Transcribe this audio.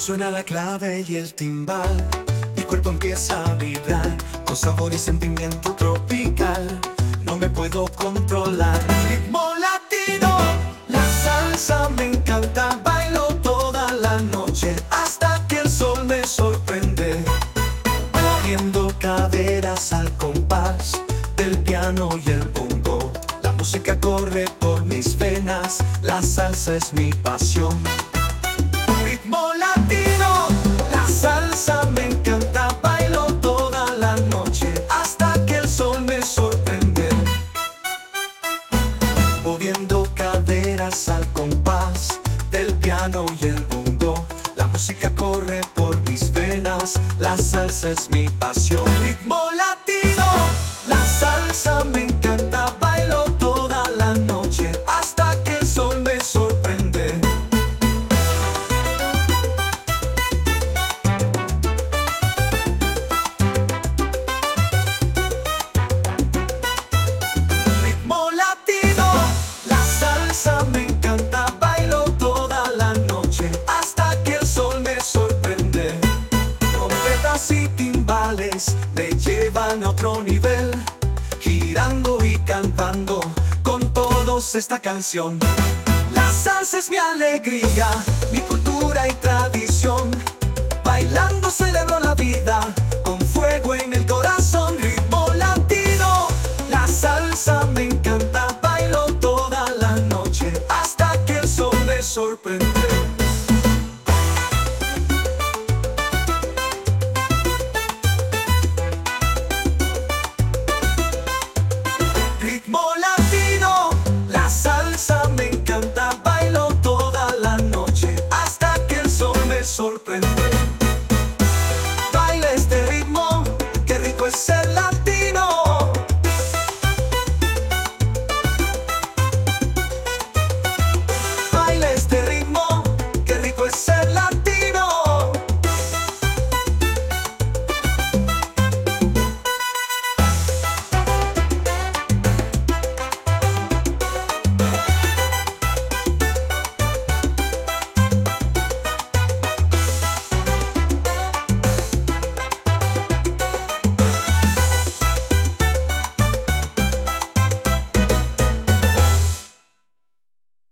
suena la clave y el timbal, mi cuerpo empieza a vibrar con sabor y sentimiento tropical. No me puedo controlar. Ritmo latino, la salsa me encanta. Bailo toda la noche hasta que el sol me sorprende. Moviendo caderas al compás del piano y el bongo. La música corre por mis venas, la salsa es mi pasión. Ritmo latino, la salsa me encanta. Bailo toda la noche hasta que el sol me sorprende. Moviendo caderas al compás del piano y el bongo. La música corre por mis venas, la salsa es mi pasión. Ritmo latino, la salsa me encanta. Bailo toda la noche hasta que el sol me sorprende. Ritmo latino, la salsa me encanta. Bailo toda la noche hasta que el sol me sorprende. Trompetas y timbales me llevan a otro nivel, girando y cantando con todos esta canción. La salsa es mi alegría, mi cultura y tradición. Bailando celebro la vida con fuego en el